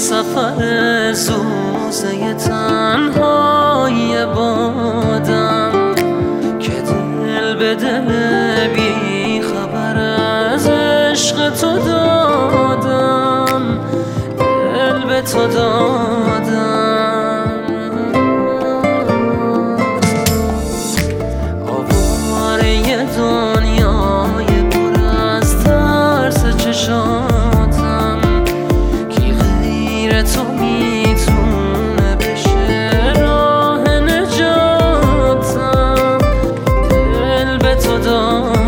سفر سوزه تنهای بادم که دل به دل بی خبر از عشق تو دادم، دل به تو دادم. آواره دنیای پر از ترس چشاتم کی غیر تو میتونه بشه راه نجاتم، دل به تو دادم.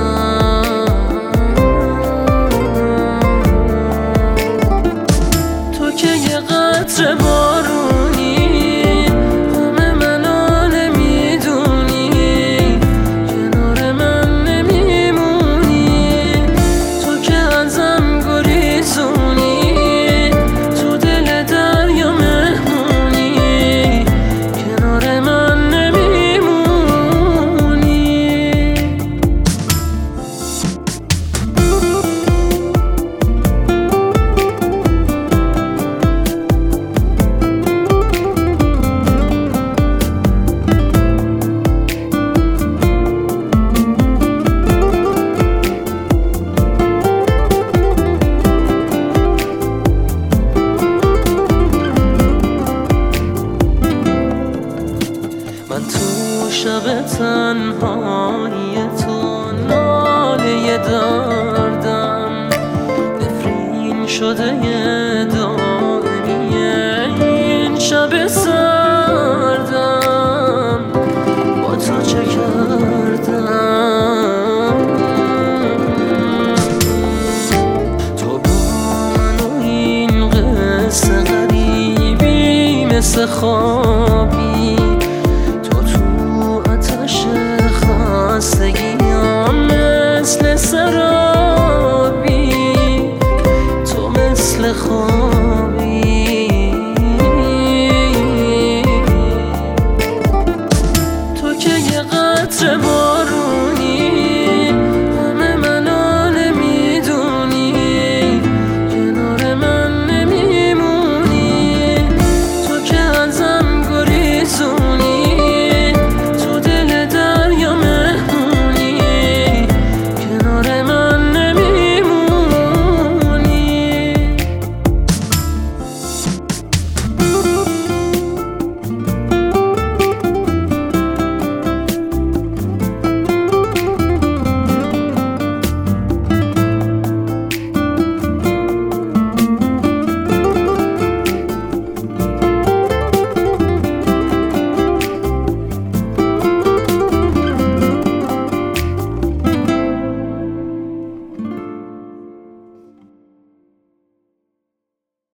تو که یه قطره بارونی همه منو نمیدونی، کنار من نمیمونی. تو که ازم گریزونی تو دل دریا مهمونی، کنار من نمیمونی. من تو شب تنهایی تو ناله دردم، نفرین شده دائمی این شب سردم. با تو چه کردم؟ تو با من و این قصه غریبی مثل خوابی، خستگیام مثل سرابی، تو مثل خواب